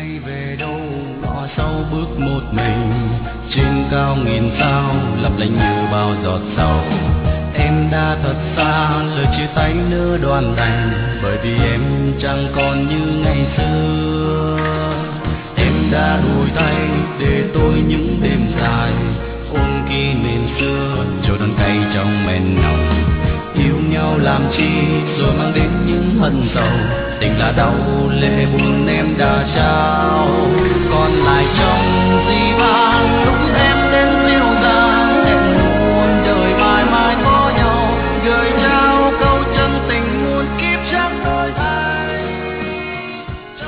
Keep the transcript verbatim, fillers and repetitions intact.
nay về đâu ngõ sau bước một mình, trên cao nghìn sao lấp lánh như bao giọt sầu. Em đã thật xa, lời chia tay nỡ đoạn đành, bởi vì em chẳng còn như ngày xưa. Em đã đổi tay để tôi những đêm dài ôn kỷ niệm xưa, cho đắng cay trong men nồng. Yêu nhau làm chi rồi mang đến những hận sầu, tình là đau lệ buồn em đã trao, còn lại trong